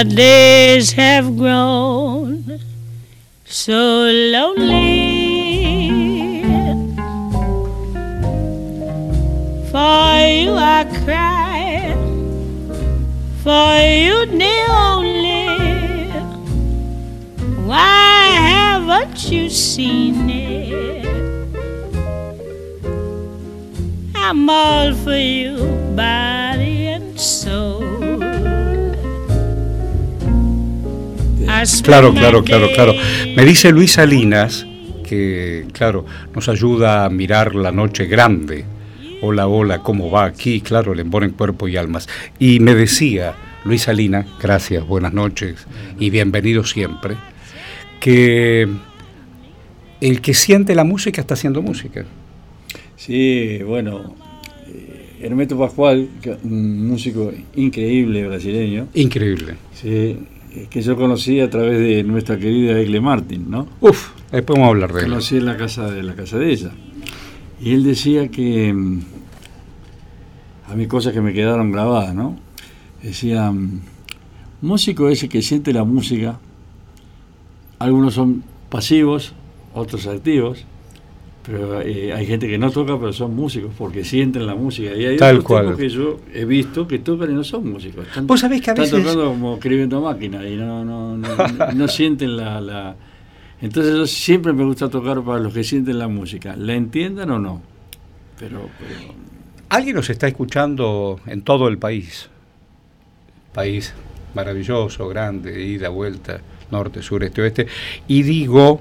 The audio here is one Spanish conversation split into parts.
days have grown so lonely. For you I cry, for you the only. Why haven't you seen it? I'm all for you, body and soul. Claro. Me dice Luis Salinas que, claro, nos ayuda a mirar la noche grande. Hola, ¿cómo va aquí? Claro, le embonen cuerpo y almas. Y me decía Luis Salinas, gracias, buenas noches y bienvenido siempre, que el que siente la música está haciendo música. Sí, bueno, Hermeto Pascual, un músico increíble brasileño. Increíble. Sí, que yo conocí a través de nuestra querida Egle Martin, ¿no? Después vamos a hablar de él. Conocí en la casa de ella. Y él decía que, a mí cosas que me quedaron grabadas, ¿no? Decía, músico es el que siente la música, algunos son pasivos, otros activos, pero hay gente que no toca, pero son músicos, porque sienten la música. Y hay otros tipos que yo he visto que tocan y no son músicos. ¿Vos sabés que a veces están tocando como escribiendo máquina y no sienten la... Entonces yo siempre me gusta tocar para los que sienten la música, la entiendan o no. Pero... Alguien nos está escuchando en todo el país. País maravilloso, grande, ida, vuelta, norte, sur, este, oeste. Y digo,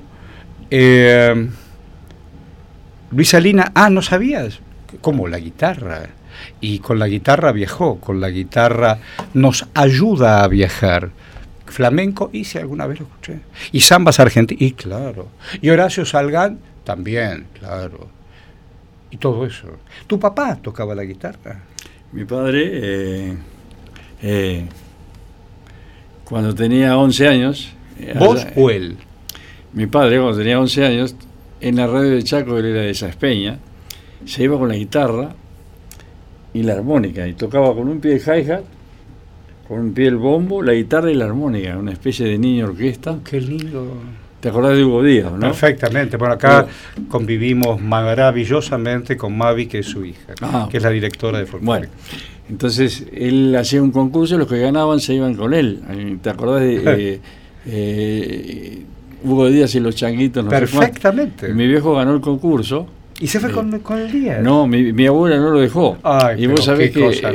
Luis Salinas, ¿no sabías? ¿Cómo? La guitarra. Y con la guitarra viajó, con la guitarra nos ayuda a viajar. Flamenco, y si alguna vez lo escuché. Y zambas argentinas, y claro. Y Horacio Salgán, también, claro. Y todo eso. ¿Tu papá tocaba la guitarra? Mi padre, cuando tenía 11 años... ¿Vos o él? Mi padre, cuando tenía 11 años, en la radio de Chaco, él era de Saspeña, se iba con la guitarra y la armónica, y tocaba con un pie el hi-hat, con un pie el bombo, la guitarra y la armónica, una especie de niño orquesta. ¡Qué lindo! ¿Te acordás de Hugo Díaz, no? Perfectamente. Bueno, acá convivimos maravillosamente con Mavi, que es su hija, que es la directora de folclore. Bueno, entonces él hacía un concurso, los que ganaban se iban con él. ¿Te acordás de Hugo Díaz y los Changuitos? No Perfectamente. Mi viejo ganó el concurso. ¿Y se fue con el Díaz? No, mi abuela no lo dejó. Ay, y vos sabés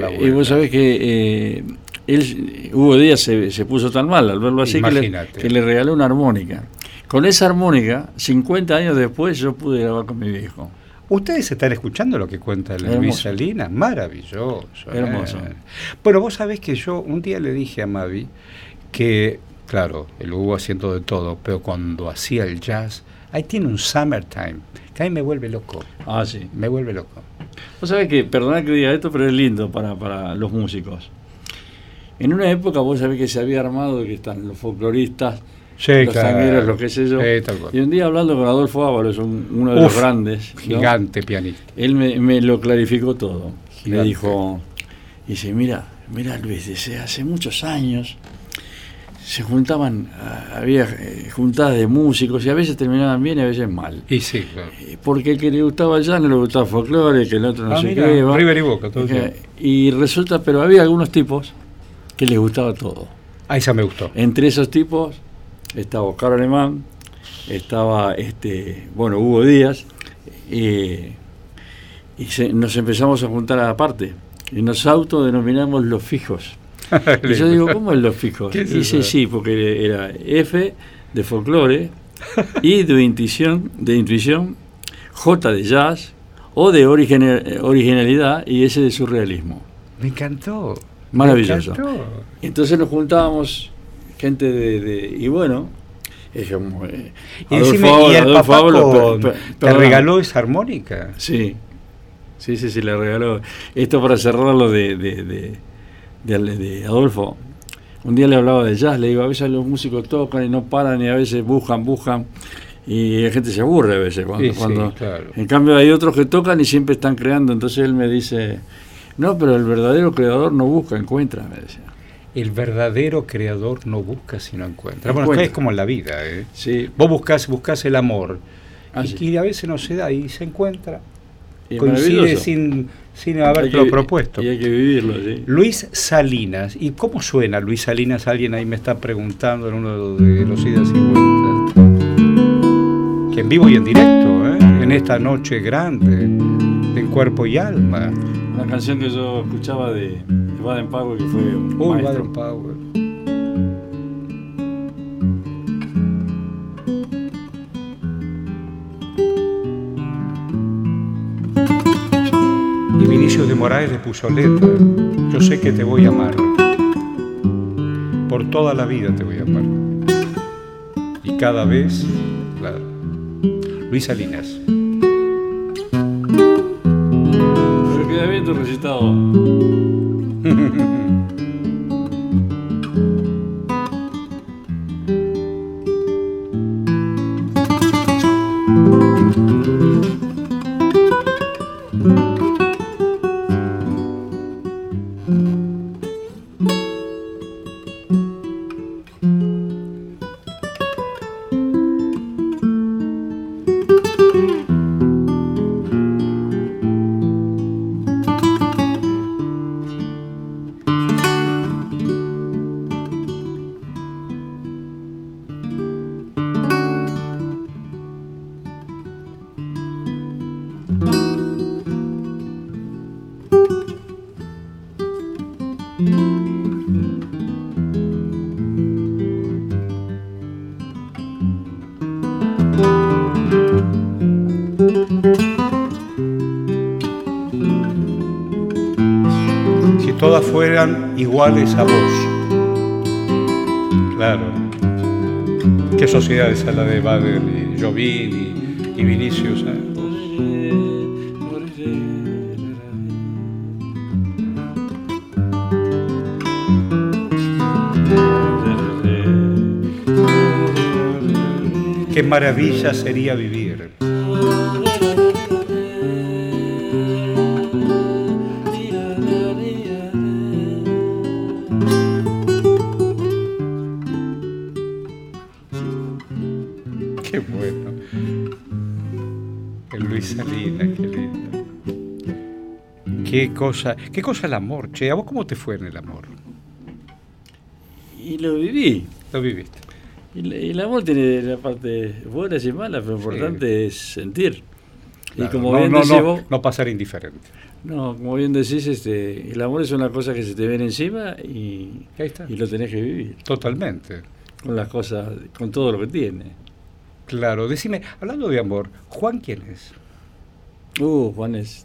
que Hugo Díaz se puso tan mal al verlo así que le regaló una armónica. Con esa armónica, 50 años después, yo pude grabar con mi viejo. Ustedes están escuchando lo que cuenta Luis Salinas, maravilloso. Hermoso. Bueno, vos sabés que yo un día le dije a Mavi que, claro, el Hugo haciendo de todo, pero cuando hacía el jazz, ahí tiene un summertime, que a mí me vuelve loco. Sí. Me vuelve loco. Vos sabés que, perdona que diga esto, pero es lindo para los músicos. En una época vos sabés que se había armado, que están los folcloristas, los tangueros, lo que sé yo. Y un día hablando con Adolfo Ábalos, uno de los grandes, gigante, ¿no? Pianista. Él me lo clarificó todo. Gigante. Me dijo, dice, mira Luis, desde hace muchos años se juntaban, había juntadas de músicos y a veces terminaban bien y a veces mal. Y sí, claro. Porque el que le gustaba el jazz no le gustaba el folclore, que el otro no sé qué. River y Boca, todo eso. Y resulta, pero había algunos tipos que les gustaba todo. Esa me gustó. Entre esos tipos estaba Oscar Alemán, estaba Hugo Díaz, y nos empezamos a juntar aparte y nos autodenominamos los fijos. Y yo digo, ¿cómo es los fijos? Y dice, sí, porque era F de folclore, I de intuición, J de jazz, O de originalidad y S de surrealismo. Me encantó. Maravilloso. Entonces nos juntábamos gente y bueno, es como y el papá te regaló esa armónica. Sí, le regaló. Esto para cerrarlo de Adolfo. Un día le hablaba de jazz, le digo, a veces los músicos tocan y no paran y a veces buscan y la gente se aburre a veces cuando claro. En cambio hay otros que tocan y siempre están creando. Entonces él me dice, no, pero el verdadero creador no busca, encuentra, me decía. el verdadero creador no busca sino encuentra. Bueno, esto es como en la vida, ¿eh? Sí. Vos buscás el amor, Sí. y a veces no se da y se encuentra. Y Coincide sin habértelo propuesto. Y hay que vivirlo, sí. Luis Salinas. ¿Y cómo suena Luis Salinas? Alguien ahí me está preguntando en uno de los idas y vueltas. Que en vivo y en directo, en esta noche grande, en cuerpo y alma. Una canción que yo escuchaba de Baden Powell, que fue un maestro. Baden Powell. Y Vinicius de Moraes le puso letra. Yo sé que te voy a amar. Por toda la vida te voy a amar. Y cada vez, claro. Luis Salinas. Pero queda bien tu recitado. Si todas fueran iguales a vos. Claro. ¿Qué sociedad es la de Bader y Jobim y Vinicius? Qué maravilla sería vivir. Qué bueno. El Luis Salinas, qué lindo. Qué cosa el amor, che. ¿A vos cómo te fue en el amor? Y lo viví. Lo viviste. Y el amor tiene la parte buenas y malas, pero lo importante es sentir. Claro, y como bien decís vos, no pasar indiferente. No, como bien decís, el amor es una cosa que se te viene encima y Ahí está. lo tenés que vivir. Totalmente. Con las cosas, con todo lo que tiene. Claro, decime, hablando de amor, ¿Juan quién es? Juan es...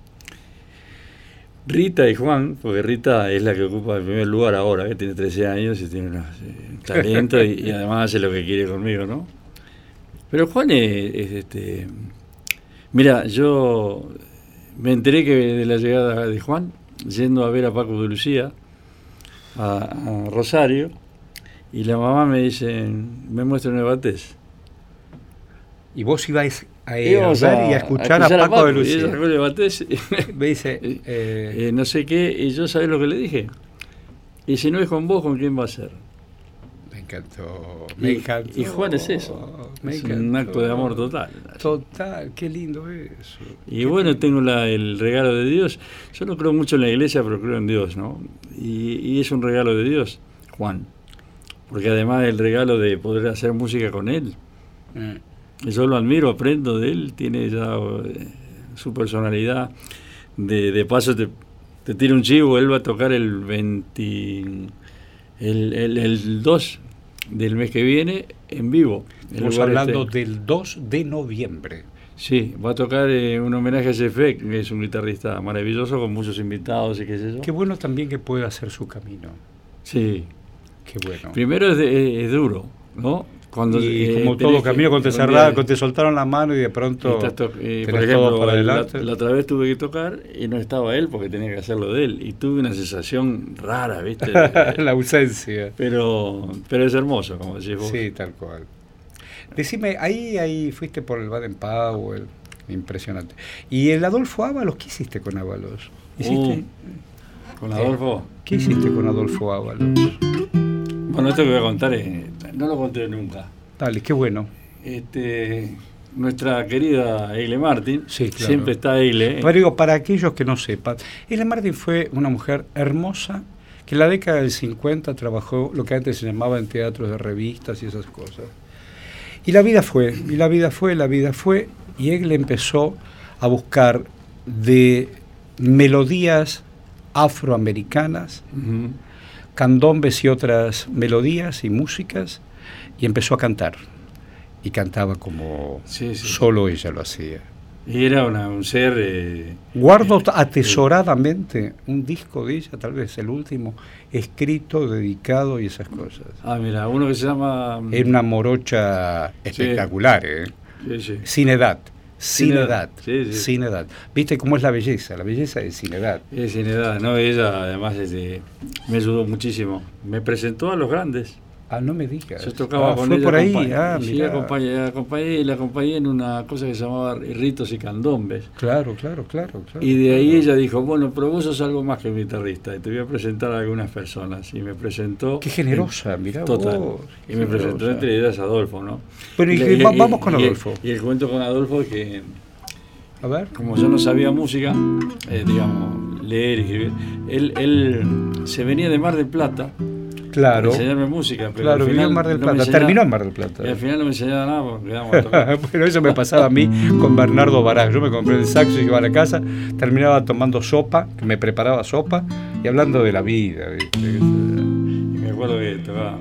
Rita y Juan, porque Rita es la que ocupa el primer lugar ahora, que tiene 13 años y tiene un talento y además hace lo que quiere conmigo, ¿no? Pero Juan es mira, yo me enteré que de la llegada de Juan, yendo a ver a Paco de Lucía, a Rosario, y la mamá me dice, me muestra un Batés. Y vos ibas a escuchar a Paco de Lucía. Y ella sacó el Batés, me dice, no sé qué, y yo sabés lo que le dije. Y si no es con vos, ¿con quién va a ser? Me encantó. Y Juan es eso. Es un acto de amor total. Total, qué lindo eso. Y bueno, tengo el regalo de Dios. Yo no creo mucho en la iglesia, pero creo en Dios, ¿no? Y es un regalo de Dios, Juan. Porque además el regalo de poder hacer música con él. Yo lo admiro, aprendo de él, tiene ya su personalidad. De paso te tiro un chivo, él va a tocar el 2 del mes que viene en vivo. Estamos hablando del 2 de noviembre. Sí, va a tocar un homenaje a Jeffek, que es un guitarrista maravilloso con muchos invitados y qué sé yo. Qué bueno también que pueda hacer su camino. Sí. Qué bueno. Primero es duro, ¿no? Cuando, como todo camino, cuando te soltaron la mano y de pronto por ejemplo, para adelante. La otra vez tuve que tocar y no estaba él porque tenía que hacerlo de él. Y tuve una sensación rara, ¿viste? La ausencia. Pero es hermoso, como decís vos. Sí, tal cual. Decime, ahí fuiste por el Baden Powell, impresionante. ¿Y el Adolfo Ábalos, qué hiciste con Ábalos? ¿Hiciste? ¿Con Adolfo? ¿Qué hiciste con Adolfo Ábalos? Bueno, esto que voy a contar no lo conté nunca. Dale, qué bueno. Nuestra querida Egle Martin, Sí, claro. siempre está Egle. Pero digo, para aquellos que no sepan, Egle Martin fue una mujer hermosa que en la década del 50 trabajó lo que antes se llamaba en teatros de revistas y esas cosas. Y la vida fue, y Egle empezó a buscar de melodías afroamericanas, Uh-huh. candombes y otras melodías y músicas, y empezó a cantar. Y cantaba como Sí. solo ella lo hacía. Y era un ser... Guardo atesoradamente un disco de ella, tal vez el último, escrito, dedicado y esas cosas. mira, uno que se llama... Es una morocha espectacular, Sí. Sin edad. Sin edad. Sí. Sin edad. ¿Viste cómo es la belleza? La belleza es sin edad. Es sin edad, ¿no? Ella además me ayudó muchísimo. Me presentó a los grandes. Ah, no me digas. Yo tocaba con fue ella. por ahí. Sí, mirá. la acompañé en una cosa que se llamaba Ritos y Candombes. Claro. Y de ahí ella dijo, bueno, pero vos sos algo más que un guitarrista, y te voy a presentar a algunas personas. Y me presentó... Qué generosa, mirá total. vos. Y me presentó entre ellas Adolfo, ¿no? Bueno, vamos con Adolfo. Y el cuento con Adolfo es que, A ver. como yo no sabía música, digamos, leer y escribir, él se venía de Mar del Plata Claro. para enseñarme música, pero Claro, al vivió final en Mar del no me Plata, enseñaba- terminó en Mar del Plata. Y al final no me enseñaba nada porque quedábamos a tocar. Bueno, eso me pasaba a mí con Bernardo Baraj. Yo me compré el saxo y iba a la casa, terminaba tomando sopa, que me preparaba sopa, y hablando de la vida, ¿viste? Y me acuerdo que tocaba.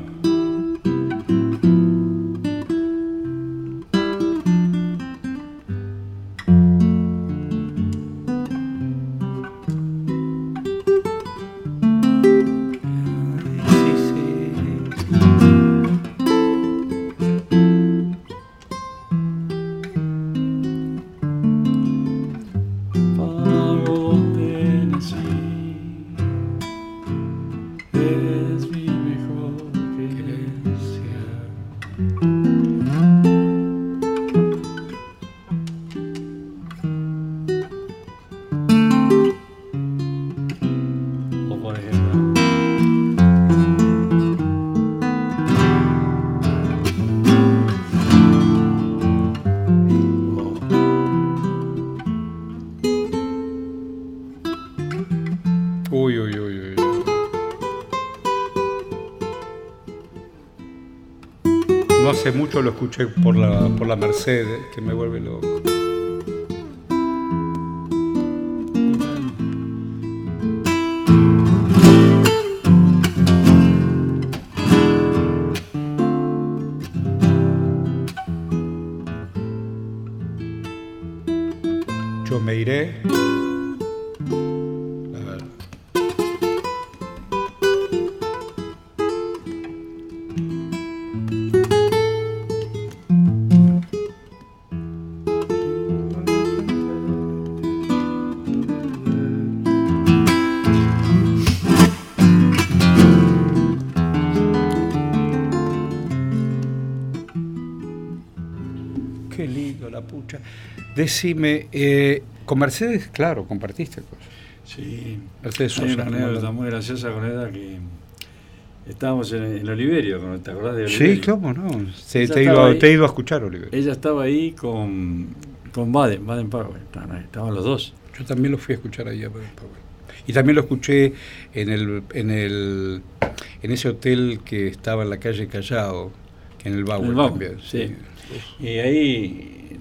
Pago Tennessee es mi mejor querencia. O por ejemplo, Uy, uy, uy, uy. No hace mucho lo escuché por la Mercedes, que me vuelve loco. Yo me iré. A ver. Qué lindo la pucha. Decime, con Mercedes, claro, compartiste cosas. sí, Mercedes hay Sosa. una anécdota muy graciosa con ella que estábamos en Oliverio, ¿te acordás de Sí, Oliverio? cómo no. Te Ella he estaba ahí. ido a escuchar, Oliver. Ella estaba ahí con Baden Powell, estaban los dos. Yo también lo fui a escuchar ahí a Baden Powell. Y también lo escuché en ese hotel que estaba en la calle Callao, que en el Bauer El Bauer, también. sí. Y ahí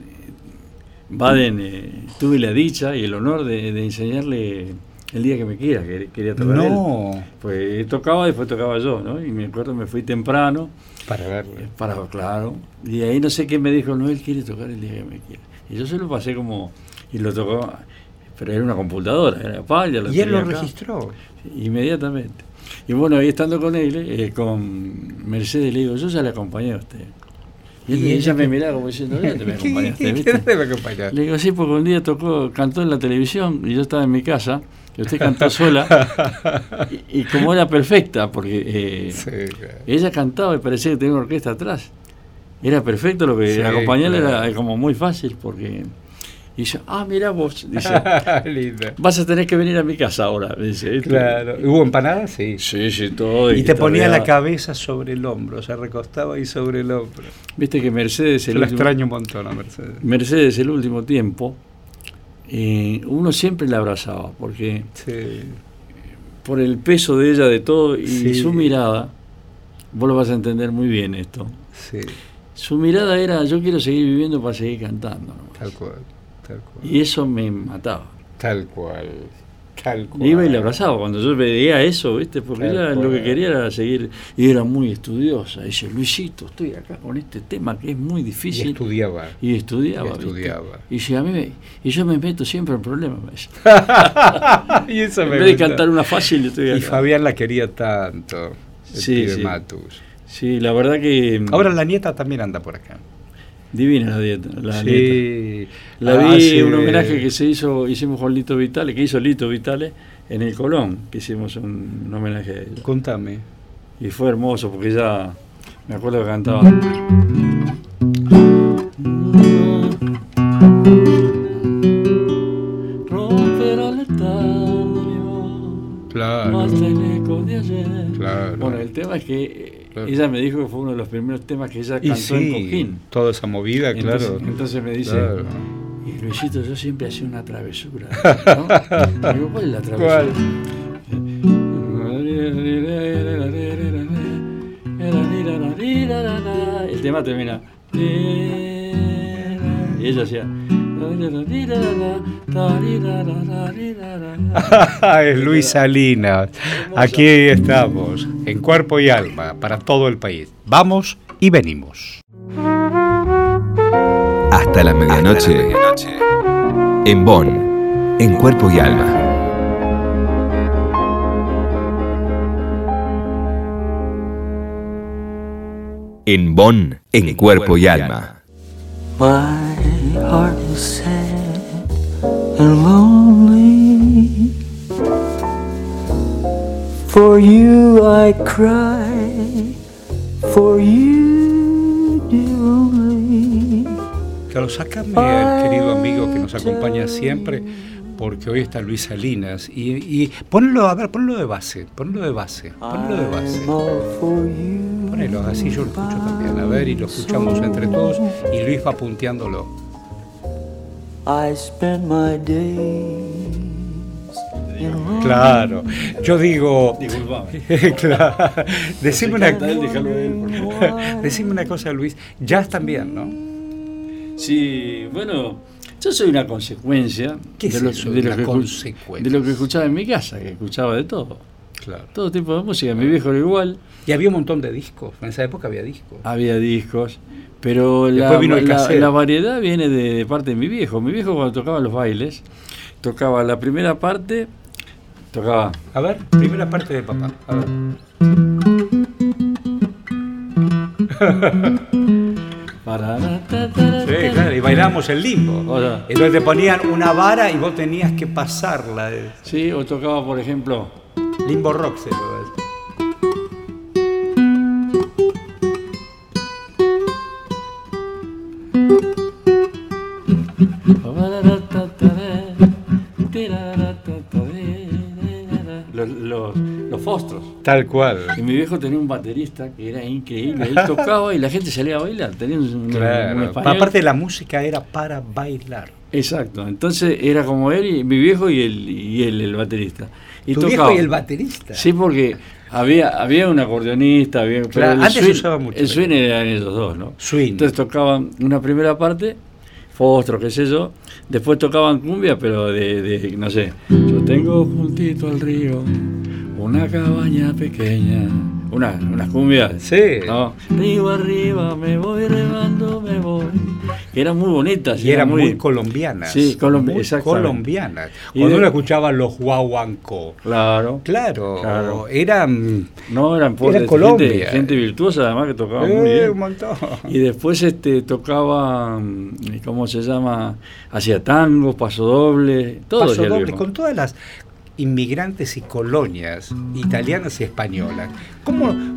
Baden tuve la dicha y el honor de enseñarle el día que me quiera, que quería tocar él. No, Pues él tocaba, después tocaba yo, ¿no? Y me acuerdo, me fui temprano, para verlo. claro, y ahí no sé qué me dijo, no, él quiere tocar el día que me quiera. Y yo se lo pasé como, y lo tocó, pero era una computadora, era palla. Y él lo tenía acá. registró. Inmediatamente. Y bueno, ahí estando con él, con Mercedes, le digo, yo ya le acompañé a usted. Y ella me miraba como diciendo, ¿dónde me acompañaste? ¿Viste? ¿Qué debe acompañar? Le digo, sí, porque un día cantó en la televisión y yo estaba en mi casa, y usted cantó sola, y como era perfecta, porque Sí, claro. ella cantaba y parecía que tenía una orquesta atrás. Era perfecto, lo que Sí, acompañarle claro. era como muy fácil, porque Y yo, mirá vos, dice, Linda. vas a tener que venir a mi casa ahora, dice. Claro. ¿Hubo empanadas? Sí. Sí, todo. Y te ponía la guitarreaba. cabeza sobre el hombro, se recostaba ahí sobre el hombro. Viste que Mercedes, Yo la extraño un montón a Mercedes. el último tiempo, uno siempre la abrazaba, porque Sí. por el peso de ella, de todo, y Sí. su mirada, vos lo vas a entender muy bien esto. Sí, Su mirada era, yo quiero seguir viviendo para seguir cantando, nomás. tal cual. Y eso me mataba. Tal cual. Iba y le abrazaba cuando yo veía eso, ¿viste? Porque Tal ella cual. lo que quería era seguir, y era muy estudiosa. Dice, Luisito, estoy acá con este tema que es muy Y difícil. estudiaba. Y estudiaba. Y ¿viste? estudiaba. Y dice, y yo me meto siempre en problemas. Me dice. Y eso En me vez de gusta. cantar una fácil, estoy acá. Y Fabián la quería tanto. El Sí, pibe sí. Matus. Sí, la verdad que. Ahora la nieta también anda por acá. Divina la dieta. La nieta. Sí. La vi Hace- un homenaje que hicimos con Lito Vitale, que hizo Lito Vitale en el Colón, que hicimos un homenaje a ella. Contame. Y fue hermoso porque ella, me acuerdo que cantaba. Romperá el estadio, Claro. hasta el eco de ayer. Claro. Bueno, el tema es que Claro. ella me dijo que fue uno de los primeros temas que ella Y cantó en sí, Coquín. toda esa movida, Entonces, claro. entonces me dice, Claro. y Luisito, yo siempre hacía una travesura, ¿no? Digo, ¿cuál es la travesura? ¿Cuál? El tema termina. Y ella hacía. Es Luis Salinas. Aquí estamos, en cuerpo y alma, para todo el país. Vamos y venimos. Hasta la medianoche. En Bonn, en cuerpo y alma. En Bonn, en cuerpo y alma. My heart is sad and lonely. For you I cry, for you dear only. Claro, sácame al querido amigo que nos acompaña siempre, porque hoy está Luis Salinas. Y ponlo, a ver, ponlo de base. I'm all for you. Ponelo, así yo lo escucho también. A ver, y lo escuchamos entre todos. Y Luis va punteándolo. I spend my days in love. Claro, yo digo. Disculpame. Claro. Decime una, Canta él, déjalo a él, por favor. decime una cosa, Luis. Jazz también, ¿no? Sí, bueno, yo soy una consecuencia ¿Qué es eso de una consecuencia? de lo que escuchaba en mi casa, que escuchaba de todo. Claro. Todo tipo de música. Mi viejo era igual, Y había un montón de discos. En esa época había discos. había discos, pero Después vino el cassette. la variedad viene de parte de mi viejo. Mi viejo cuando tocaba los bailes, tocaba la primera parte, tocaba... A ver, primera parte de papá. A ver. Sí, claro, y bailábamos el limbo. O sea, Entonces te ponían una vara y vos tenías que pasarla. sí, o tocaba, por ejemplo, Limbo rock se llama. los fostros. Tal cual. Y mi viejo tenía un baterista que era increíble. Él tocaba y la gente salía a bailar. Tenía un Claro. español. Aparte la música era para bailar. Exacto. Entonces era como él y mi viejo y él el baterista. Y Tu tocaba. viejo y el baterista. Sí, porque había un acordeonista, pero Claro, el antes se swing, usaba mucho. el swing eran ellos dos, ¿no? Swing. Entonces tocaban una primera parte, fostro, qué sé yo, después tocaban cumbia, pero de no sé, yo tengo juntito al río una cabaña pequeña, unas cumbias, Sí. ¿no? Río arriba me voy remando, me voy, que eran muy bonitas. Y eran muy colombianas. Sí, muy exactamente. colombianas. Y Cuando de- uno escuchaba los guaguancó. Claro. Claro, eran No, eran Era Colombia. gente virtuosa además que tocaba muy bien. un montón. Y después tocaba, ¿cómo se llama? Hacía tangos, pasodoble, todo. Paso hacía el doble viejo. con todas las inmigrantes y colonias italianas y españolas.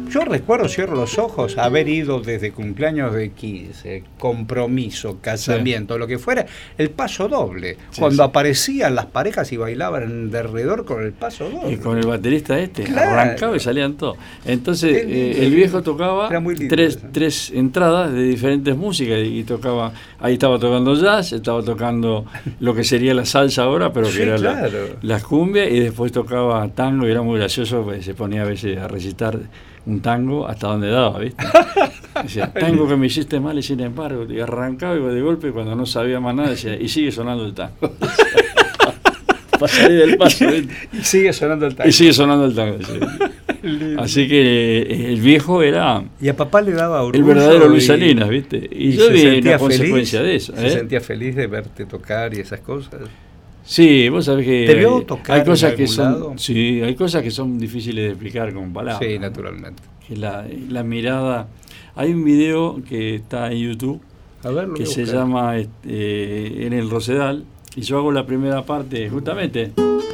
Yo recuerdo, cierro los ojos, haber ido desde cumpleaños de 15, compromiso, casamiento, lo que fuera, el paso doble. Cuando aparecían las parejas y bailaban de alrededor con el paso doble. Y con el baterista Claro. arrancaba y salían todos. Entonces el viejo tocaba tres entradas de diferentes músicas y tocaba, ahí estaba tocando jazz, estaba tocando lo que sería la salsa ahora, pero que era la cumbia, y después tocaba tango, y era muy gracioso, pues se ponía a veces a recitar un tango hasta donde daba, ¿viste? Decía, tango que me hiciste mal y sin embargo, y arrancaba y de golpe, cuando no sabía más nada, decía, y sigue sonando el tango. Para salir del paso, ¿viste? Y sigue sonando el tango. Y sigue sonando el tango, sí. Así que el viejo era... Y a papá le daba orgullo. El verdadero Luis Salinas, ¿viste? Y yo vi una consecuencia feliz, de eso. ¿Se sentía feliz de verte tocar y esas cosas? Sí, vos sabés que ¿Te vio tocar hay cosas que son, lado? sí, hay cosas que son difíciles de explicar con palabras. Sí, naturalmente. Que la mirada. Hay un video que está en YouTube A ver, que se llama En el Rosedal, y yo hago la primera parte justamente.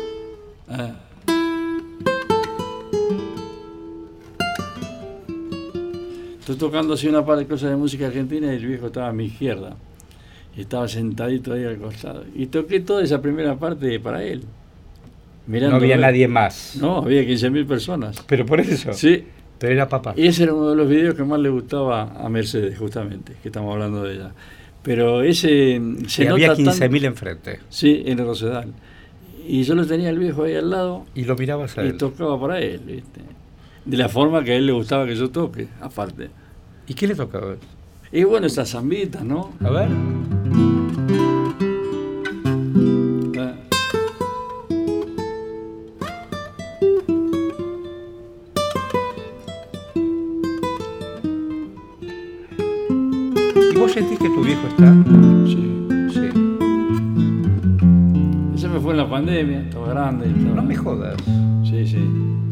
Estoy tocando así una parte de cosas de música argentina y el viejo estaba a mi izquierda. Y estaba sentadito ahí al costado. Y toqué toda esa primera parte para él. No había nadie más. No, había 15.000 personas. Pero por eso. Sí. Pero era papá. Y ese era uno de los videos que más le gustaba a Mercedes, justamente, que estamos hablando de ella. Pero ese se nota había 15.000 enfrente. Sí, en el Rosedal. Y yo lo tenía el viejo ahí al lado. Y lo mirabas a él. Y tocaba para él, ¿viste? De la forma que a él le gustaba que yo toque, aparte. ¿Y qué le tocaba? Y bueno, esas zambitas, ¿no? A ver. ¿Y vos sentís que tu viejo está? Sí. Sí. Ese me fue en la pandemia, estaba grande. Estaba... No me jodas. Sí, sí.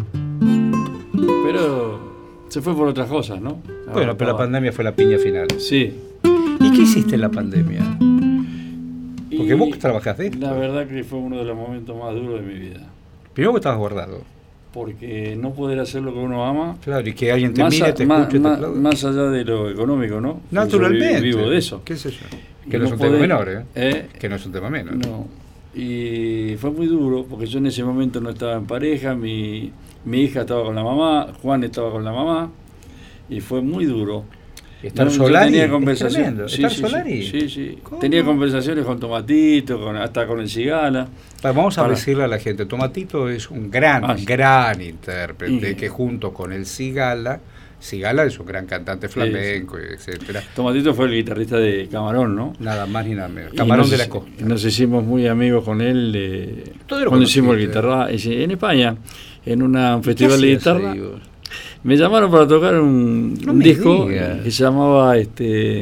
Pero se fue por otras cosas, ¿no? Bueno, pero la pandemia fue la piña final. Sí. ¿Y qué hiciste en la pandemia? Porque vos trabajás de esto. La verdad que fue uno de los momentos más duros de mi vida. Primero que estabas guardado. Porque no poder hacer lo que uno ama. Claro, y que alguien te mire, te escuche, te aplaude. Más allá de lo económico, ¿no? Naturalmente. Yo vivo de eso. ¿Qué sé yo? Que no es un tema menor, ¿eh? Que no es un tema menor. No. Y fue muy duro, porque yo en ese momento no estaba en pareja, mi hija estaba con la mamá, Juan estaba con la mamá, y fue muy duro. ¿Estar Solari? Tenía conversaciones. ¿Estar Solari? Sí. Tenía conversaciones con Tomatito, hasta con el Cigala. Vamos a decirle a la gente, Tomatito es un gran intérprete que junto con el Cigala es un gran cantante flamenco, etcétera. Tomatito fue el guitarrista de Camarón, ¿no? Nada más ni nada menos. Camarón de la Costa. Nos hicimos muy amigos con él cuando hicimos el guitarra en España, en un festival de guitarra. Me llamaron para tocar un disco que se llamaba había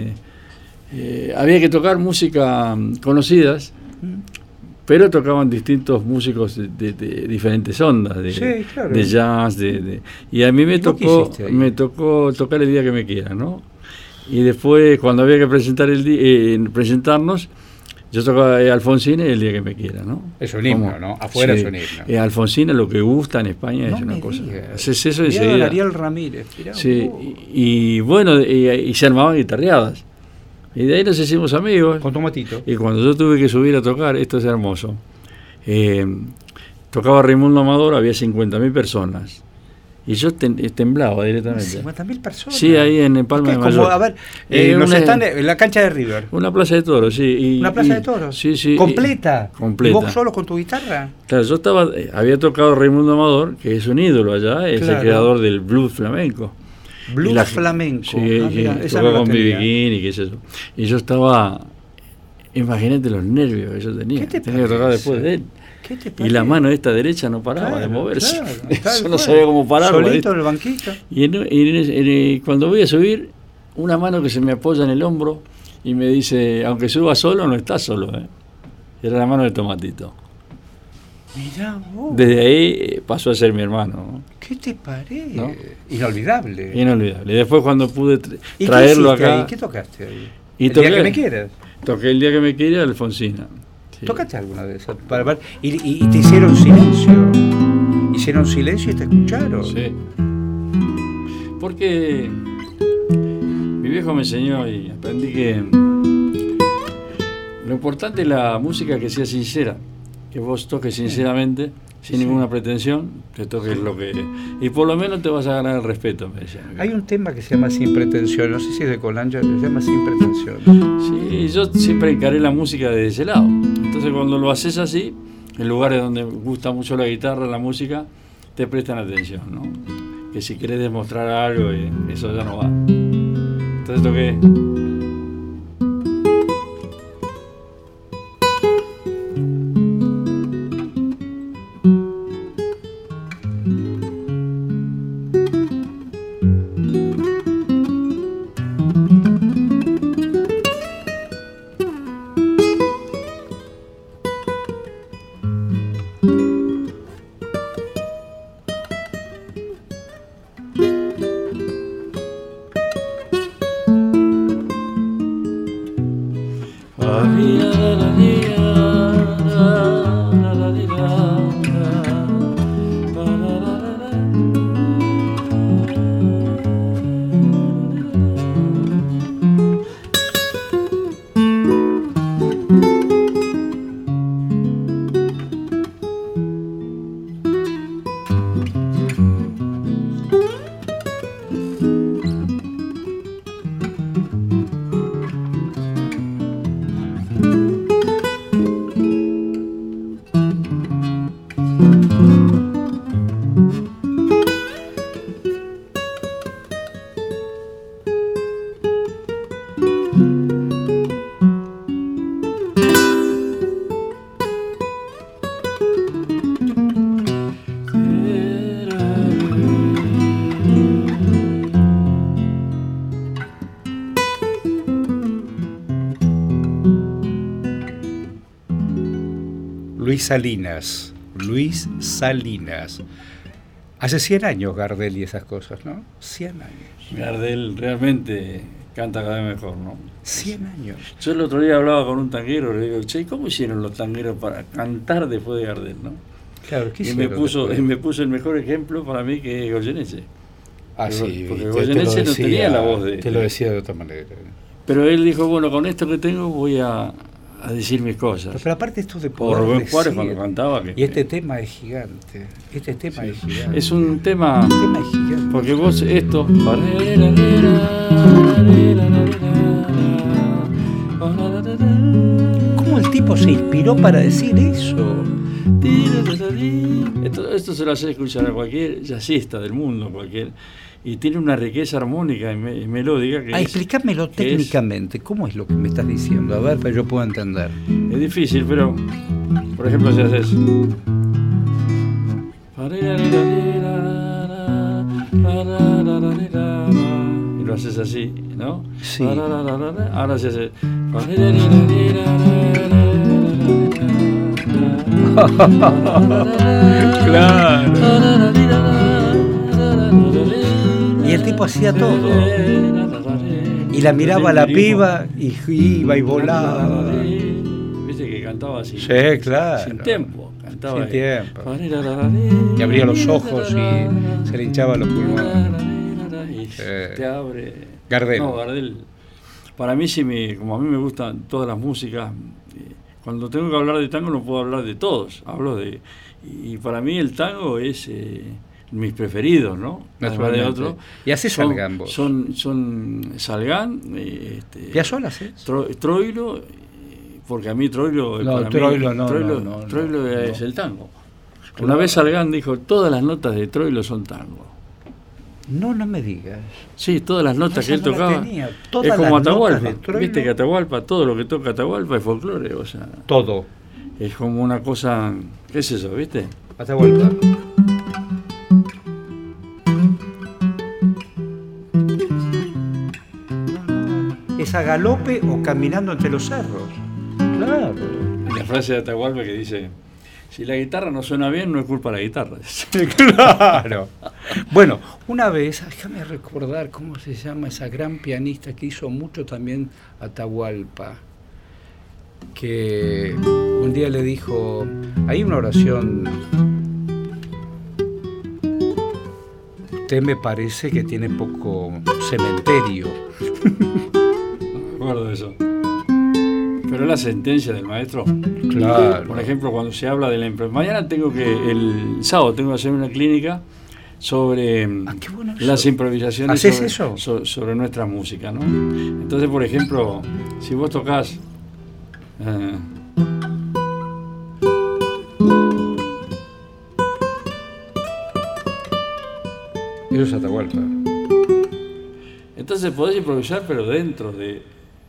que tocar música conocidas, pero tocaban distintos músicos de diferentes ondas, de jazz, y a mí me tocó tocar El Día que me quiera, ¿no? Y después, cuando había que presentarnos, yo tocaba Alfonsina y El Día que me quiera, ¿no? Es un himno, ¿no? Afuera es un himno. Alfonsina, lo que gusta en España es una cosa. Haces eso enseguida. Ariel Ramírez. Sí, y bueno, y se armaban guitarreadas. Y de ahí nos hicimos amigos. Con Tomatito. Y cuando yo tuve que subir a tocar, esto es hermoso. Tocaba Raimundo Amador, había 50.000 personas. Y yo temblaba directamente. 50.000 personas. Sí, ahí en Palma de Mallorca. A ver, están en la cancha de River. Una plaza de toros, sí. ¿Una plaza de toros? Sí. ¿Completa? Completa. ¿Y vos solo con tu guitarra? Claro, yo había tocado Raimundo Amador, que es un ídolo allá, es el creador del blues flamenco. Blues flamenco. Sí, tocó con B.B. King y qué sé yo. Y yo estaba, imagínate los nervios que yo tenía. Tenía que tocar después de él. Y la mano esta derecha no paraba de moverse. Yo no sabía cómo pararlo. Solito en el banquito. Y cuando voy a subir, una mano que se me apoya en el hombro y me dice, aunque suba solo, no estás solo. Era la mano de Tomatito. Mirá vos. Desde ahí pasó a ser mi hermano, ¿no? ¿Qué te parece? ¿No? Inolvidable. Inolvidable. Y después cuando pude traerlo acá... ¿Y qué tocaste ahí? ¿El día que me quieras? Toqué El Día que me quiera, Alfonsina. Sí. ¿Tocaste alguna vez? ¿Y te hicieron silencio? ¿Hicieron silencio y te escucharon? Sí. Porque mi viejo me enseñó y aprendí que lo importante es la música que sea sincera, que vos toques sinceramente, sin ninguna pretensión, que toques lo que... Y por lo menos te vas a ganar el respeto, me decía. Hay un tema que se llama Sin Pretensión, no sé si es de Colanja, se llama Sin Pretensión. Sí, yo siempre encaré la música desde ese lado. Entonces cuando lo haces así, en lugares donde gusta mucho la guitarra, la música, te prestan atención, ¿no? Que si querés demostrar algo, eso ya no va. Entonces toqué... Luis Salinas. Hace 100 años Gardel y esas cosas, ¿no? 100 años. Gardel realmente canta cada vez mejor, ¿no? 100 años. Yo el otro día hablaba con un tanguero, le digo, che, ¿cómo hicieron los tangueros para cantar después de Gardel, no? Claro, ¿qué y me puso el mejor ejemplo para mí, que es Goyeneche. Ah, sí, porque Goyeneche no tenía la voz de... Te lo decía de otra manera. Pero él dijo, bueno, con esto que tengo voy a decir mis cosas. Pero aparte esto de poder Rubén Juárez cuando cantaba. Y este tema es gigante. Es un tema es gigante. Porque vos esto... ¿Cómo el tipo se inspiró para decir eso? Esto se lo hace escuchar a cualquier jazzista del mundo, y tiene una riqueza armónica y melódica que explícamelo técnicamente, ¿cómo es lo que me estás diciendo? A ver, para yo pueda entender. Es difícil, pero por ejemplo si haces y lo haces así, ¿no? Sí. Ahora se hace claro. Y el tipo hacía todo. Y la miraba a la piba y iba y volaba. Viste que cantaba así. Sí, claro. Sin tiempo. Cantaba sin tiempo. Y abría los ojos y se le hinchaban los pulmones. Te abre. Gardel. No, Gardel. Para mí, como a mí me gustan todas las músicas, cuando tengo que hablar de tango no puedo hablar de todos. Y para mí el tango es... mis preferidos, ¿no? Además de otro. ¿Y hace Salgán vos? Son Salgán, ¿Piazzolla haces? Troilo, porque a mí Troilo... No, Troilo es el tango. Claro. Una vez Salgán dijo, todas las notas de Troilo son tango. No me digas. Sí, todas las notas que él tocaba. Es como Atahualpa. Viste que Atahualpa, todo lo que toca Atahualpa es folclore, o sea... Todo. Es como una cosa... ¿Qué es eso, viste? Atahualpa. ¿Es a galope o caminando entre los cerros? Claro. La frase de Atahualpa que dice, si la guitarra no suena bien, no es culpa de la guitarra. Claro. Bueno, una vez, déjame recordar cómo se llama esa gran pianista que hizo mucho también Atahualpa, que un día le dijo, hay una oración usted me parece que tiene poco cementerio. No me acuerdo de eso. Pero la sentencia del maestro. Claro. Por ejemplo, cuando se habla de la improvisación. Mañana el sábado tengo que hacer una clínica sobre qué bueno las eso. improvisaciones sobre nuestra música, ¿no? Entonces, por ejemplo, si vos tocás eso es Atahualpa. Entonces podés improvisar, pero dentro de...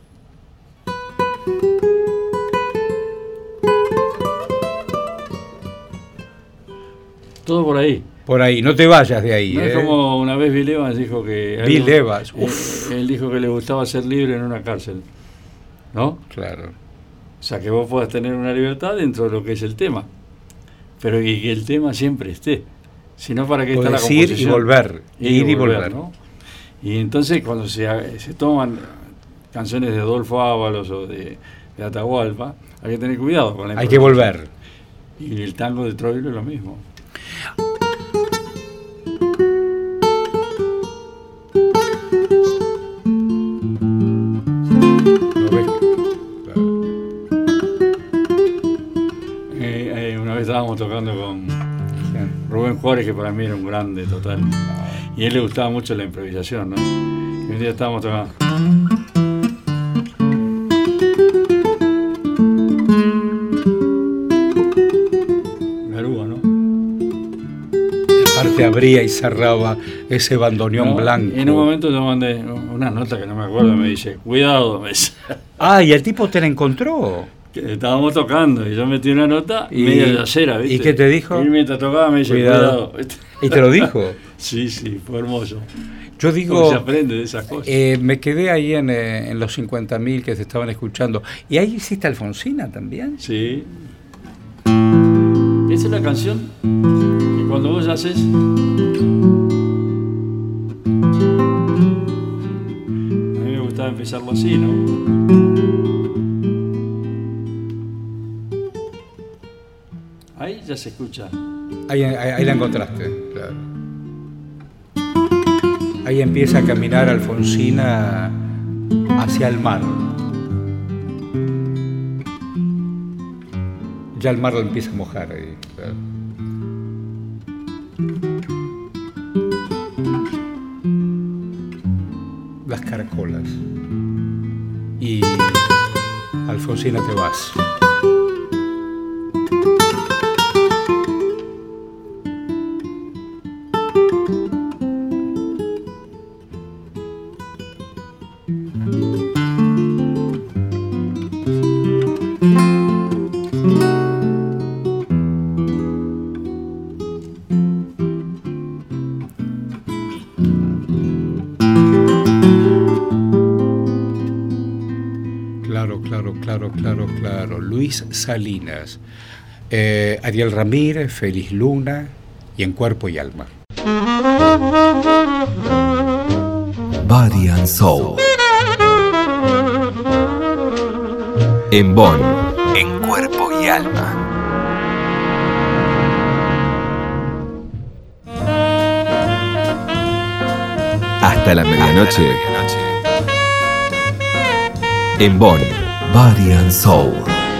Todo por ahí. Por ahí, no te vayas de ahí. No es como una vez Bill Evans dijo que... Bill Evans, él dijo que le gustaba ser libre en una cárcel, ¿no? Claro. O sea, que vos podés tener una libertad dentro de lo que es el tema, pero que el tema siempre esté. Si no, ¿para qué está la composición? Ir y volver. Ir y volver. ¿No? Y entonces cuando se toman canciones de Adolfo Ábalos o de Atahualpa, hay que tener cuidado con la hay que volver. Y el tango de Troilo es lo mismo. Una vez estábamos tocando con Rubén Juárez, que para mí era un grande total, y a él le gustaba mucho la improvisación, ¿no? Y un día estábamos tocando. Garúa, ¿no? Aparte abría y cerraba ese bandoneón blanco. Y en un momento yo mandé una nota que no me acuerdo, me dice, cuidado, me dice. Y el tipo te la encontró. Que estábamos tocando y yo metí una nota media yacera, ¿viste? ¿Y qué te dijo? Y mientras tocaba me dice, cuidado. ¿Y te lo dijo? Sí, fue hermoso. Yo digo, porque se aprende de esas cosas. Me quedé ahí en los 50.000 que se estaban escuchando. ¿Y ahí hiciste Alfonsina también? Sí. Esa es la canción que cuando vos haces... A mí me gustaba empezarlo así, ¿no? Ahí ya se escucha. Ahí la encontraste, claro. Ahí empieza a caminar Alfonsina hacia el mar. Ya el mar lo empieza a mojar ahí, claro. Las caracolas. Y Alfonsina te vas. Claro. Luis Salinas, Ariel Ramírez, Feliz Luna y En Cuerpo y Alma. Body and Soul. En Bonn, En Cuerpo y Alma. Hasta la medianoche. En Bonn, Body and Soul.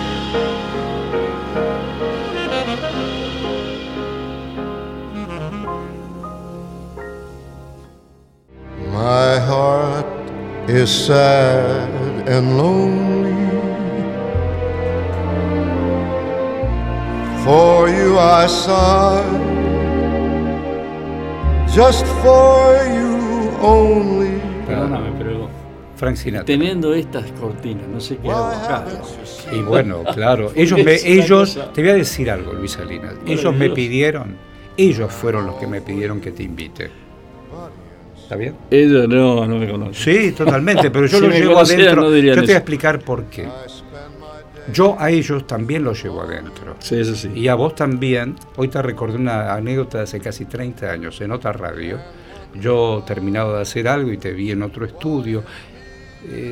My heart is sad and lonely. For you I sigh, just for you only. Perdóname, pero Frank Sinatra. teniendo estas cortinas, no sé qué hago acá. Y bueno, claro, ellos, te voy a decir algo, Luis Salinas, ellos me pidieron, ellos fueron los que me pidieron que te invite. ¿Está bien? Ellos no me conocen. Sí, totalmente, pero yo Si lo me llevo conocieran, adentro. no dirían Yo te voy a eso. explicar por qué. Yo a ellos también los llevo adentro. Sí, eso sí. Y a vos también. Hoy te recordé una anécdota de hace casi 30 años en otra radio. Yo terminado de hacer algo y te vi en otro estudio.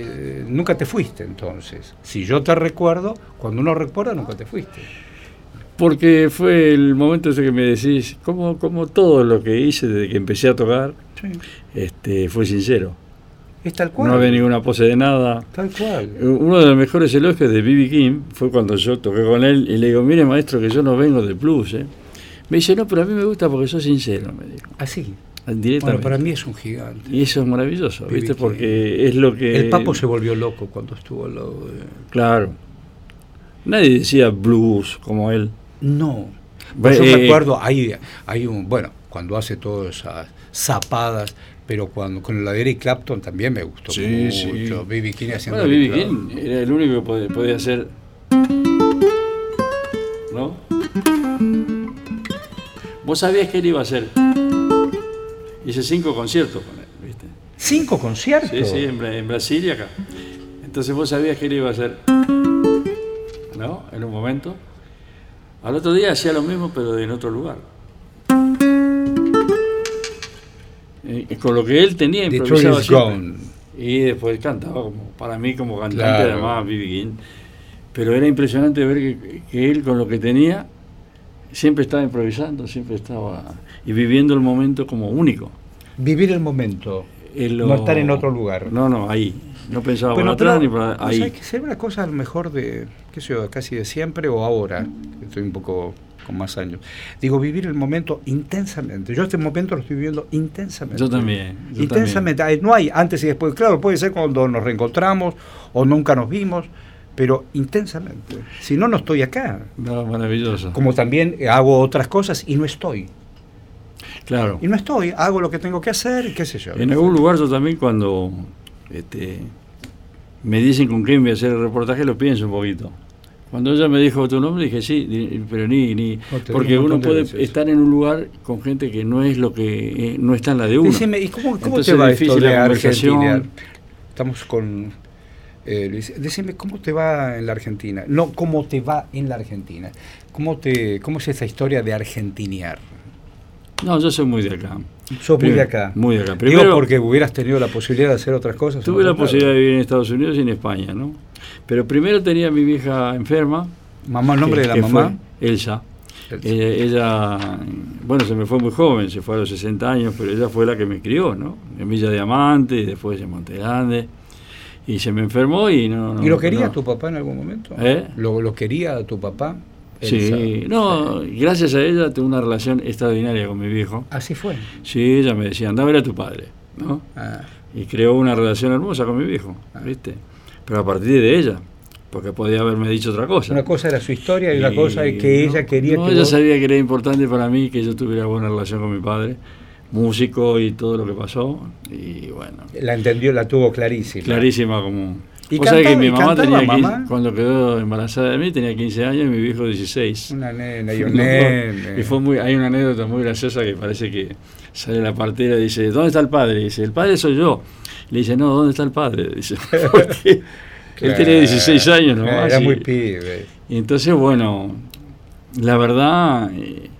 Nunca te fuiste entonces. Si yo te recuerdo, cuando uno recuerda, nunca te fuiste. Porque fue el momento ese que me decís, como todo lo que hice desde que empecé a tocar, fue sincero. Es tal cual. No había ninguna pose de nada. Tal cual. Uno de los mejores elogios de B.B. King fue cuando yo toqué con él y le digo, mire maestro, que yo no vengo del blues. Me dice, no, pero a mí me gusta porque sos sincero, me dijo. Así. Directamente. Bueno, para mí es un gigante. Y eso es maravilloso, ¿viste? Porque es lo que... El Papo se volvió loco cuando estuvo al lado de... Claro. Nadie decía blues como él. No. Yo me acuerdo, hay un... Bueno, cuando hace todas esas zapadas, pero cuando con la de Eric Clapton también me gustó mucho. B.B. King haciendo... Bueno, B.B. King era el único que podía hacer... ¿No? Vos sabías que él iba a hacer... Hice 5 conciertos con él, ¿viste? ¿5 conciertos? Sí, en Brasil y acá. Entonces vos sabías que él iba a hacer, ¿no? En un momento. Al otro día hacía lo mismo, pero en otro lugar. Con lo que él tenía improvisado siempre. Y después cantaba, para mí como cantante, claro. Además B.B. King. Pero era impresionante ver que él con lo que tenía siempre estaba improvisando, siempre estaba... y viviendo el momento como único. Vivir el momento, no estar en otro lugar. No, ahí. No pensaba para atrás ni para ahí. Hay que ser una cosa a lo mejor de, qué sé yo, casi de siempre o ahora, que estoy un poco con más años. Digo, vivir el momento intensamente. Yo este momento lo estoy viviendo intensamente. Yo también. Intensamente. También. No hay antes y después. Claro, puede ser cuando nos reencontramos o nunca nos vimos, pero intensamente. Si no, no estoy acá. No, maravilloso. Como también hago otras cosas y no estoy. Claro. Y no estoy, hago lo que tengo que hacer, qué sé yo. En algún lugar yo también cuando me dicen con quién voy a hacer el reportaje lo pienso un poquito. Cuando ella me dijo tu nombre dije sí, pero ni porque uno puede estar en un lugar con gente que no es lo que no está en la de uno. Decime, ¿y cómo te va esto de Argentina? Estamos con Luis, decime, ¿cómo te va en la Argentina? No, ¿cómo te va en la Argentina? ¿Cómo es esa historia de argentinear? No, yo soy muy de acá. ¿Sos muy de acá? Muy de acá. Primero, digo porque hubieras tenido la posibilidad de hacer otras cosas. Tuve la posibilidad de vivir en Estados Unidos y en España, ¿no? Pero primero tenía a mi vieja enferma. ¿Mamá, el nombre de la mamá? Elsa. Ella, bueno, se me fue muy joven, se fue a los 60 años, pero ella fue la que me crió, ¿no? En Villa Diamante y después en Monte Grande. Y se me enfermó y no... ¿Y lo quería tu papá en algún momento? ¿Lo quería tu papá? Sí, no, gracias a ella tuve una relación extraordinaria con mi viejo. ¿Así fue? Sí, ella me decía, anda a ver a tu padre, ¿no? Y creó una relación hermosa con mi viejo, ¿viste? Pero a partir de ella, porque podía haberme dicho otra cosa. Una cosa era su historia y una cosa es que ella quería que ella sabía que era importante para mí que yo tuviera buena relación con mi padre, músico y todo lo que pasó, y bueno. La entendió, la tuvo clarísima. Clarísima como... ¿Y vos sabés que mi mamá tenía 15, mamá? Cuando quedó embarazada de mí tenía 15 años y mi viejo 16. Una nena y un nene. Y hay una anécdota muy graciosa que parece que sale la partera y dice, ¿dónde está el padre? Y dice, el padre soy yo. Le dice, no, ¿dónde está el padre? Dice, porque él tenía 16 años nomás. Era muy pibe. Y entonces, bueno, la verdad,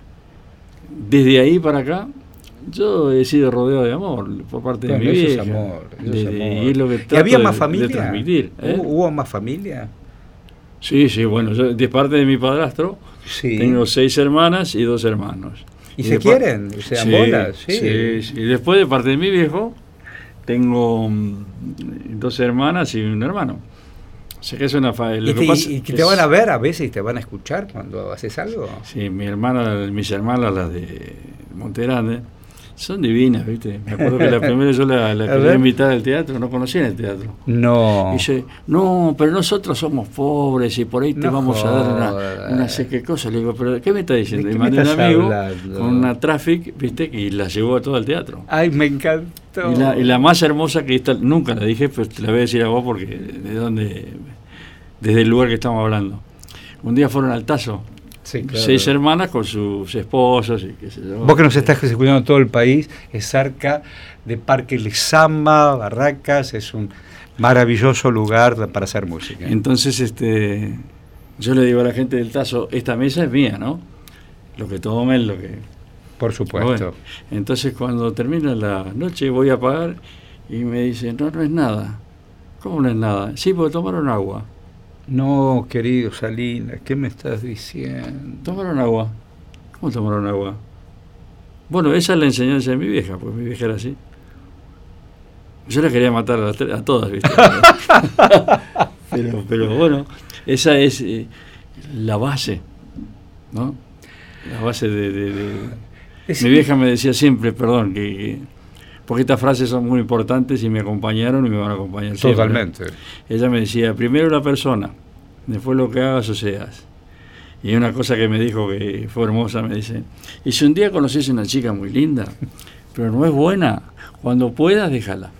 desde ahí para acá, yo he sido rodeado de amor por parte de mi vieja. Eso es amor. Y es lo que ¿Y había más familia? De transmitir. ¿Hubo más familia? Sí, bueno, yo de parte de mi padrastro tengo 6 hermanas y 2 hermanos. ¿Y se quieren? ¿Se dan bolas? Sí. Y después de parte de mi viejo tengo 2 hermanas y un hermano. O sea que es una ¿Y te van a ver a veces y te van a escuchar cuando haces algo? Sí, mis hermanas, las de Monte Grande, son divinas, ¿viste? Me acuerdo que la primera yo la quería invitar al teatro, no conocía el teatro. No. Y dice, no, pero nosotros somos pobres y por ahí te vamos a dar una sé qué cosa. Le digo, ¿pero qué me está diciendo? Y mandé un amigo con una Traffic, ¿viste? Y la llevó a todo el teatro. Ay, me encantó. Y la más hermosa que esta, nunca la dije, pero te la voy a decir a vos porque desde el lugar que estamos hablando. Un día fueron al Tazo. Sí, claro. 6 hermanas con sus esposos y qué sé yo. Vos que nos estás escuchando en todo el país, es cerca de Parque Lezama, Barracas, es un maravilloso lugar para hacer música. Entonces, yo le digo a la gente del Tazo, esta mesa es mía, ¿no? Lo que tomen, lo que... Por supuesto. Bueno, entonces cuando termina la noche voy a pagar y me dicen, no es nada. ¿Cómo no es nada? Sí, porque tomaron agua. No, querido Salinas, ¿qué me estás diciendo? Tomaron agua. ¿Cómo tomaron agua? Bueno, esa es la enseñanza de mi vieja, pues mi vieja era así. Yo la quería matar a todas, ¿viste? pero bueno, esa es la base, ¿no? La base de... Mi vieja me decía siempre, perdón, porque estas frases son muy importantes y me acompañaron y me van a acompañar siempre. Totalmente. Ella me decía, primero la persona, después lo que hagas o seas. Y una cosa que me dijo que fue hermosa, me dice, y si un día conoces a una chica muy linda, pero no es buena, cuando puedas, déjala.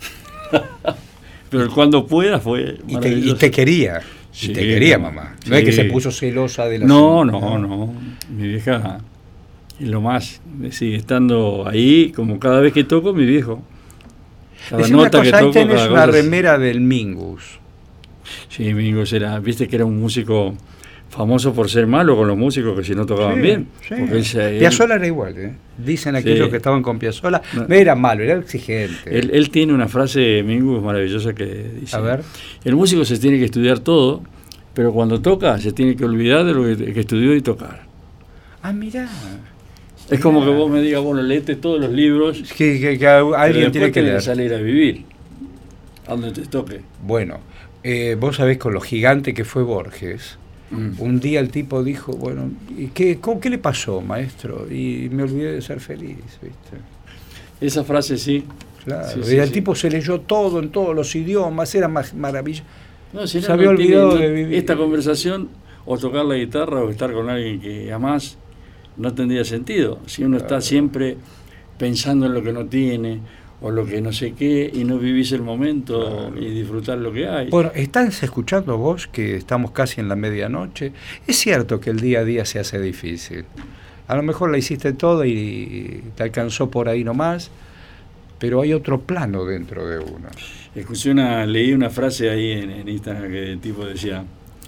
Pero cuando puedas fue maravilloso. Y te quería. Sí, y te quería, mamá. No es que se puso celosa de la... No. Mi vieja, y lo más, sigue estando ahí, como cada vez que toco, mi viejo. Cada nota que toco, ahí tenés una remera del Mingus. Sí, Mingus era, viste que era un músico famoso por ser malo con los músicos que si no tocaban bien. Sí. Piazzolla era igual, ¿eh? Dicen aquellos que estaban con Piazzolla, no era malo, era exigente. Él tiene una frase, Mingus, maravillosa que dice, a ver, el músico se tiene que estudiar todo, pero cuando toca se tiene que olvidar de lo que estudió y tocar. Ah, mirá. Es como que vos me digas, bueno, leete todos los libros que alguien tiene que leer. Salir a vivir, a donde te toque. Bueno, vos sabés con lo gigante que fue Borges. Un día el tipo dijo, bueno, ¿qué le pasó, maestro? Y me olvidé de ser feliz, ¿viste? Esa frase sí. Claro, sí, el tipo se leyó todo en todos los idiomas, era maravilloso. No, si se había olvidado de vivir. Esta conversación, o tocar la guitarra, o estar con alguien que amás, no tendría sentido. Si uno está siempre pensando en lo que no tiene, o lo que no sé qué, y no vivís el momento y disfrutar lo que hay. Bueno, ¿estás escuchando vos que estamos casi en la medianoche? Es cierto que el día a día se hace difícil. A lo mejor la hiciste todo y te alcanzó por ahí nomás, pero hay otro plano dentro de uno. Leí una frase ahí en Instagram que el tipo decía,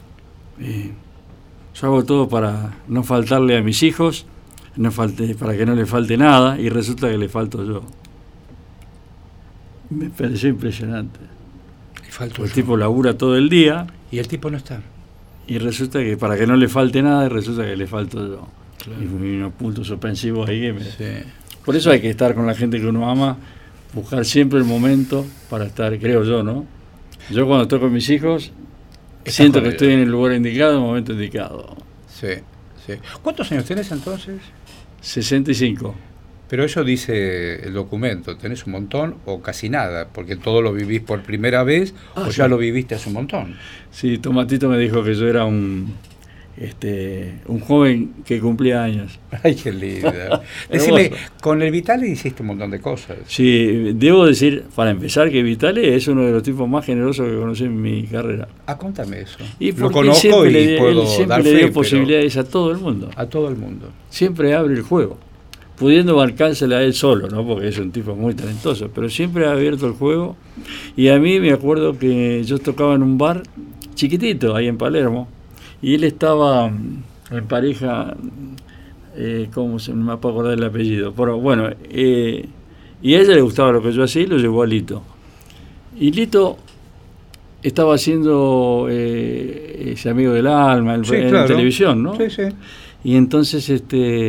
yo hago todo para no faltarle a mis hijos, para que no le falte nada, y resulta que le falto yo. Me pareció impresionante. El tipo labura todo el día. Y el tipo no está. Y resulta que para que no le falte nada, resulta que le falto yo. Claro. Y unos puntos suspensivos ahí. Por eso hay que estar con la gente que uno ama, buscar siempre el momento para estar, creo yo, ¿no? Yo cuando estoy con mis hijos, siento que estoy en el lugar indicado, en el momento indicado. Sí. ¿Cuántos años tenés entonces? 65. Pero eso dice el documento, ¿tenés un montón o casi nada? Porque todo lo vivís por primera vez o ya lo viviste hace un montón. Sí, Tomatito me dijo que yo era un joven que cumplía años. Ay, qué lindo. Decime, con el Vitale hiciste un montón de cosas. Sí, debo decir, para empezar, que Vitale es uno de los tipos más generosos que conocí en mi carrera. Ah, contame eso. Y lo conozco y puedo dar fe, le dio posibilidades a todo el mundo. A todo el mundo. Siempre abre el juego, pudiendo bancársela a él solo, ¿no? Porque es un tipo muy talentoso, pero siempre ha abierto el juego. Y a mí me acuerdo que yo tocaba en un bar chiquitito, ahí en Palermo, y él estaba en pareja, ¿cómo se me va a acordar el apellido? Pero bueno, y a ella le gustaba lo que yo hacía y lo llevó a Lito. Y Lito estaba haciendo ese amigo del alma en televisión, ¿no? Sí. Y entonces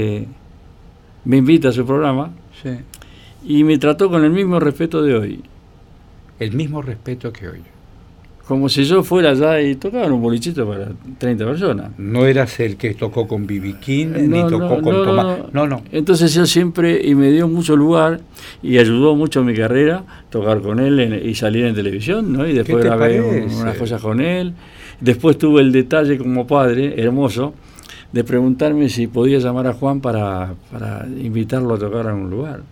me invita a su programa y me trató con el mismo respeto de hoy. El mismo respeto que hoy. Como si yo fuera allá y tocaba en un bolichito para 30 personas. No eras el que tocó con B.B. King, ni tocó con Tomás. No. Entonces yo siempre, y me dio mucho lugar, y ayudó mucho en mi carrera, tocar con él y salir en televisión, ¿no? Y después grabé unas cosas con él. Después tuve el detalle como padre, hermoso, de preguntarme si podía llamar a Juan para invitarlo a tocar en un lugar.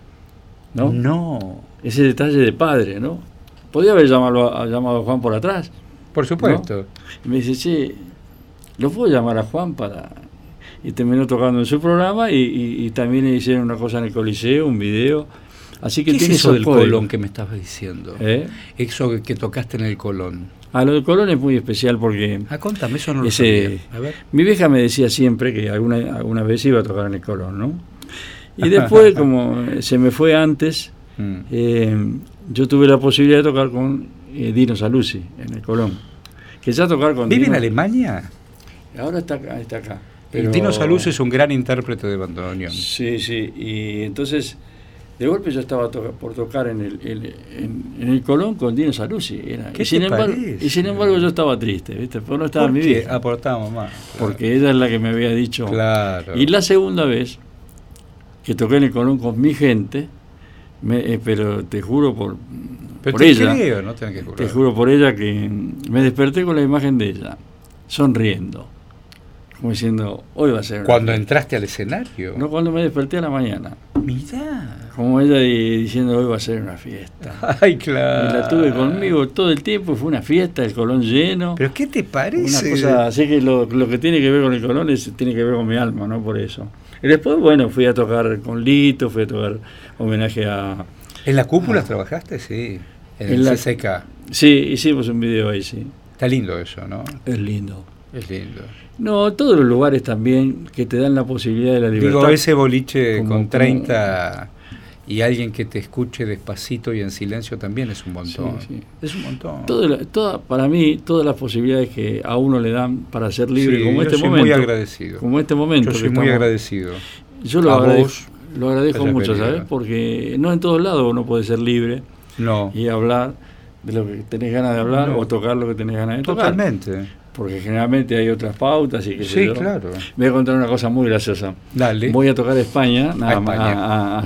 ¿No? Ese detalle de padre, ¿no? Podía haber llamado a Juan por atrás. Por supuesto. ¿No? Y me dice, che, ¿lo puedo llamar a Juan para...? Y terminó tocando en su programa y también hicieron una cosa en el Coliseo, un video. Así que ¿qué tiene es eso del códigos. Colón que me estabas diciendo? Eso que tocaste en el Colón. Lo del Colón es muy especial porque... contame, eso no lo sabía. A ver. Mi vieja me decía siempre que alguna vez iba a tocar en el Colón, ¿no? Y después, como se me fue antes... yo tuve la posibilidad de tocar con Dino Saluzzi en el Colón, que ya tocar con ¿Vive Dino, en Alemania? Ahora está acá. El Dino Saluzzi es un gran intérprete de bandoneón. Sí, y entonces de golpe yo estaba por tocar en el Colón con Dino Saluzzi. ¿Qué sin embargo yo estaba triste, ¿viste? Porque no estaba mi vieja. Aportaba más. Porque ella es la que me había dicho. Claro. Y la segunda vez que toqué en el Colón con mi gente, pero te juro por ella. Creo, no tenés que jurar. Te juro por ella que me desperté con la imagen de ella, sonriendo. Como diciendo, hoy va a ser. ¿Cuando entraste al escenario? No, cuando me desperté a la mañana. Mirá. Como ella diciendo, hoy va a ser una fiesta. Ay, claro. Y la tuve conmigo todo el tiempo, fue una fiesta, el Colón lleno. ¿Pero qué te parece? Una cosa, así que lo que tiene que ver con el Colón tiene que ver con mi alma, ¿no? Por eso. Y después, bueno, fui a tocar con Lito, fui a tocar homenaje a... ¿En la cúpula trabajaste? Sí. En el CCK. Sí, hicimos un video ahí, sí. Está lindo eso, ¿no? Es lindo. Es lindo. No, todos los lugares también que te dan la posibilidad de la libertad. Digo, ese boliche con 30 y alguien que te escuche despacito y en silencio también es un montón. Sí. Es un montón. Para mí, todas las posibilidades que a uno le dan para ser libre, como este momento. Muy agradecido. Como este momento. Yo soy muy agradecido. Yo lo agradezco mucho, ¿sabes? Porque no en todos lados uno puede ser libre y hablar de lo que tenés ganas de hablar o tocar lo que tenés ganas de tocar. Totalmente. Porque generalmente hay otras pautas y que sí, claro. Voy a contar una cosa muy graciosa. Dale. Voy a tocar a España, a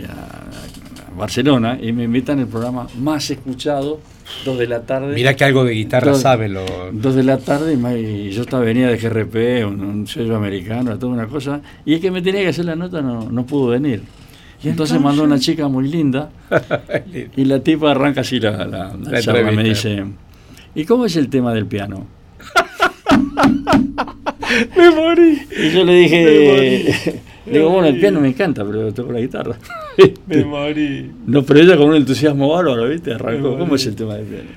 Barcelona, y me invitan al programa más escuchado, 2 de la tarde. Mirá que algo de guitarra sabe. 2 de la tarde, y yo venía de GRP, un sello americano, toda una cosa, y el que me tenía que hacer la nota no pudo venir. Y entonces mandó una chica muy linda, y la tipa arranca así la charla, me dice, ¿y cómo es el tema del piano? Me morí. Y yo le dije, digo, bueno, el piano me encanta, pero toco la guitarra. Me morí. No, pero ella con un entusiasmo bárbaro, ¿viste? Arrancó. ¿Cómo es el tema del piano?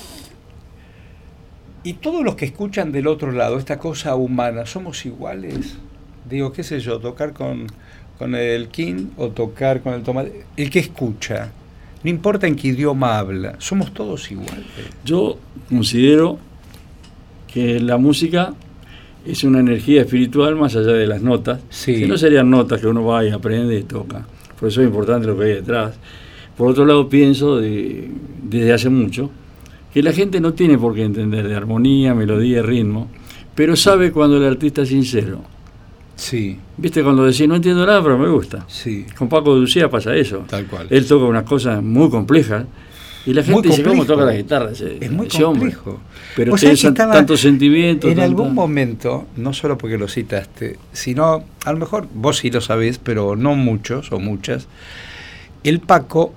Y todos los que escuchan del otro lado, esta cosa humana, ¿somos iguales? Digo, qué sé yo, tocar con el king o tocar con el tomate. El que escucha, no importa en qué idioma habla, somos todos iguales. Yo considero que la música es una energía espiritual más allá de las notas. Sí. Si no serían notas que uno va y aprende y toca. Por eso es importante lo que hay detrás. Por otro lado, pienso desde hace mucho que la gente no tiene por qué entender de armonía, melodía y ritmo, pero sabe cuando el artista es sincero. Sí. ¿Viste? Cuando decís, no entiendo nada, pero me gusta. Sí. Con Paco de Lucía pasa eso. Tal cual. Él toca unas cosas muy complejas. Y la gente dice, ¿cómo toca la guitarra? Es muy complejo. Hombre. Pero tiene tantos sentimientos. En algún momento, no solo porque lo citaste, sino, a lo mejor vos sí lo sabés, pero no muchos o muchas, el Paco,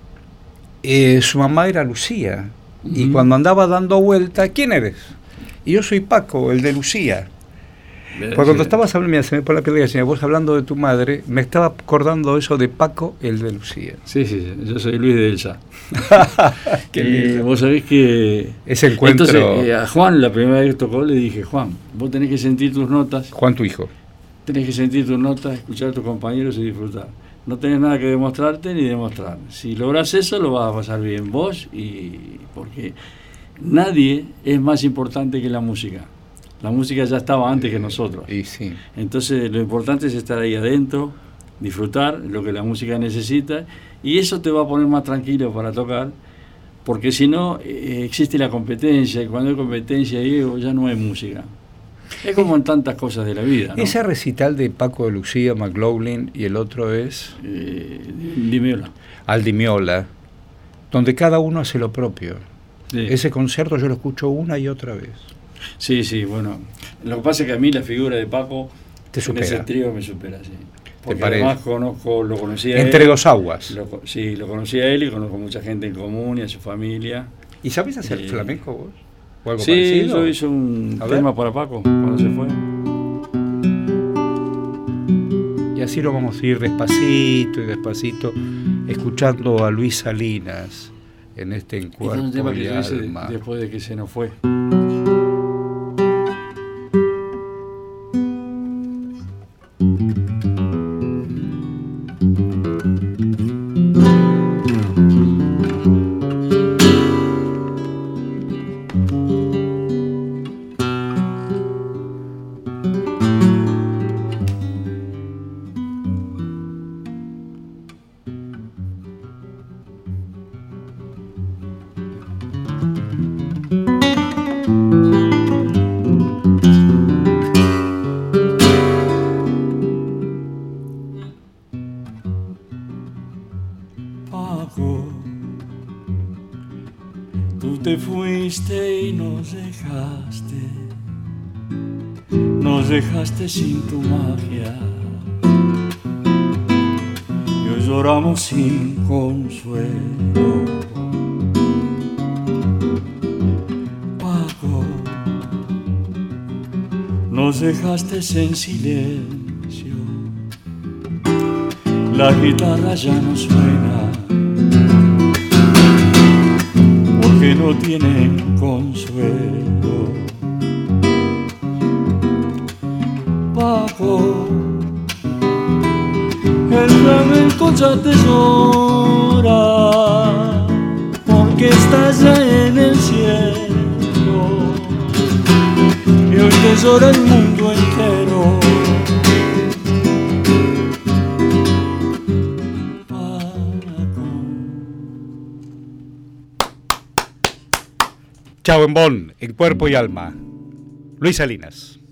su mamá era Lucía. Y cuando andaba dando vuelta, ¿quién eres? Y yo soy Paco, el de Lucía. Porque cuando estabas hablando, mira, se me pone la piel de gallina, vos hablando de tu madre, me estaba acordando eso de Paco, el de Lucía. Sí, yo soy Luis de Elsa. Vos sabés que... Ese encuentro... Entonces, a Juan, la primera vez que tocó, le dije, Juan, vos tenés que sentir tus notas. Juan, tu hijo. Tenés que sentir tus notas, escuchar a tus compañeros y disfrutar. No tenés nada que demostrarte ni demostrar. Si lográs eso, lo vas a pasar bien vos, y porque nadie es más importante que la música. La música ya estaba antes que nosotros. Y sí. Entonces lo importante es estar ahí adentro, disfrutar lo que la música necesita, y eso te va a poner más tranquilo para tocar, porque si no existe la competencia, y cuando hay competencia y ego ya no hay música. Es como en tantas cosas de la vida, ¿no? Ese recital de Paco de Lucía, McLaughlin, y el otro es... Di Meola. Al Di Meola, donde cada uno hace lo propio. Sí. Ese concierto yo lo escucho una y otra vez. Sí, bueno. Lo que pasa es que a mí la figura de Paco te supera. En ese trío me supera, sí. Porque parece? Además lo conocía Entre él, dos aguas. Lo conocía a él y conozco mucha gente en común y a su familia. ¿Y sabés hacer flamenco vos? ¿O algo sí, parecido? Yo hice un tema para Paco cuando se fue. Y así lo vamos a ir despacito y despacito, escuchando a Luis Salinas en este encuentro. Es un tema que yo hice después de que se nos fue. Paco, tú te fuiste y nos dejaste sin tu magia. Y hoy lloramos sin consuelo. Paco, nos dejaste en silencio. La guitarra ya no suena porque no tienen consuelo. Paco, el flamenco ya te llora porque estás ya en el cielo y hoy te llora el mundo entero. Chao en Bonn, en Cuerpo y Alma. Luis Salinas.